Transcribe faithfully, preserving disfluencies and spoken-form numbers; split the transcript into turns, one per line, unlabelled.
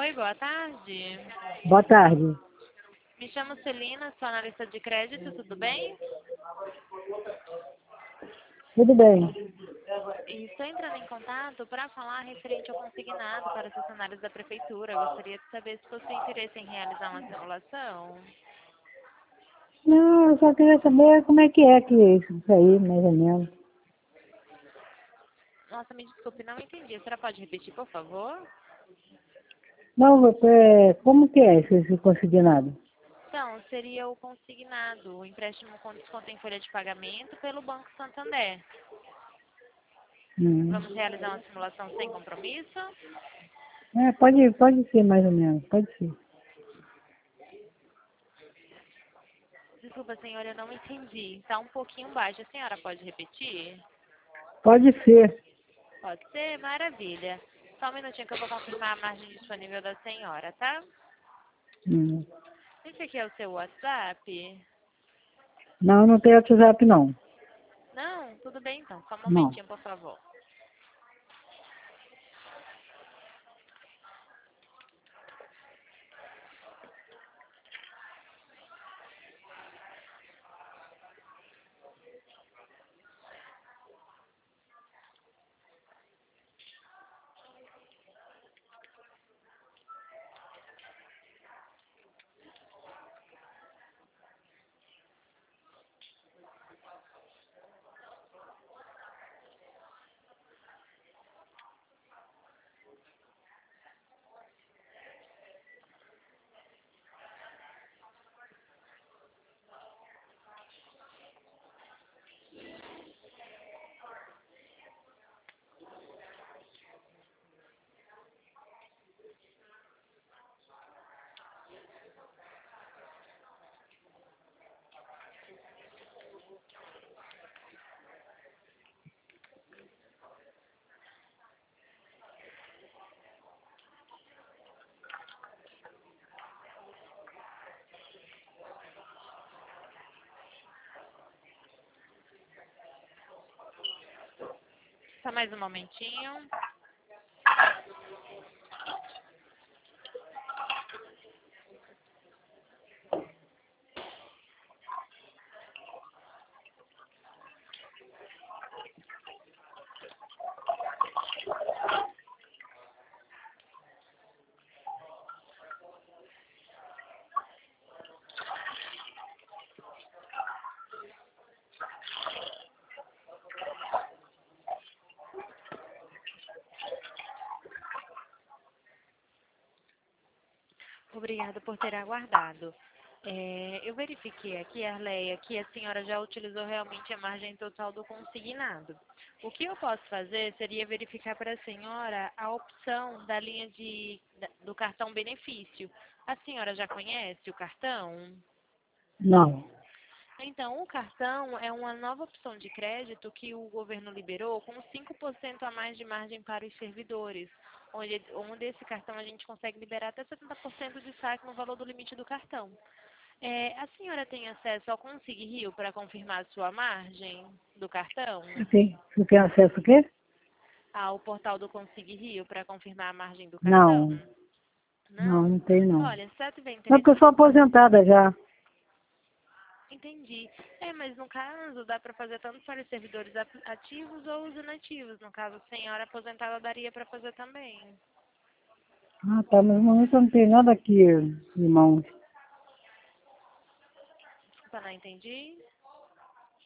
Oi, boa tarde.
Boa tarde.
Me chamo Celina, sou analista de crédito, tudo bem?
Tudo bem.
E estou entrando em contato para falar referente ao consignado para os funcionários da prefeitura. Gostaria de saber se possui interesse em realizar uma simulação.
Não, eu só queria saber como é que é que é isso aí, mais ou menos.
Nossa, me desculpe, não entendi. A senhora pode repetir, por favor?
Não, você, como que é esse, esse consignado?
Então, seria o consignado, o empréstimo com desconto em folha de pagamento pelo Banco Santander.
Hum.
Vamos realizar uma simulação sem compromisso?
É, pode, pode ser mais ou menos, pode ser.
Desculpa, senhora, eu não entendi. Está um pouquinho baixo. A senhora pode repetir?
Pode ser.
Pode ser? Maravilha. Só um minutinho que eu vou confirmar a margem disponível da senhora, tá?
Hum.
Esse aqui é o seu WhatsApp?
Não, não tem WhatsApp não.
Não? Tudo bem então. Só um
Não.
momentinho, por favor. Só mais um momentinho. Obrigada por ter aguardado. É, eu verifiquei aqui, Arleia, que a senhora já utilizou realmente a margem total do consignado. O que eu posso fazer seria verificar para a senhora a opção da linha de, da- do cartão benefício. A senhora já conhece o cartão?
Não.
Então, o cartão é uma nova opção de crédito que o governo liberou com cinco por cento a mais de margem para os servidores, onde, onde esse cartão a gente consegue liberar até setenta por cento de saque no valor do limite do cartão. É, a senhora tem acesso ao Consig Rio para confirmar a sua margem do cartão?
Você tem, você tem acesso ao quê?
Ao portal do Consig Rio para confirmar a margem do cartão?
Não. Não,
Não?
não tem não.
Olha, sete vem
Não, porque eu sou aposentada já.
Entendi. É, mas no caso, dá para fazer tanto para os servidores ap- ativos ou os inativos. No caso, a senhora aposentada daria para fazer também.
Ah, tá, mas no momento eu não tenho nada aqui, irmão.
Desculpa, não entendi.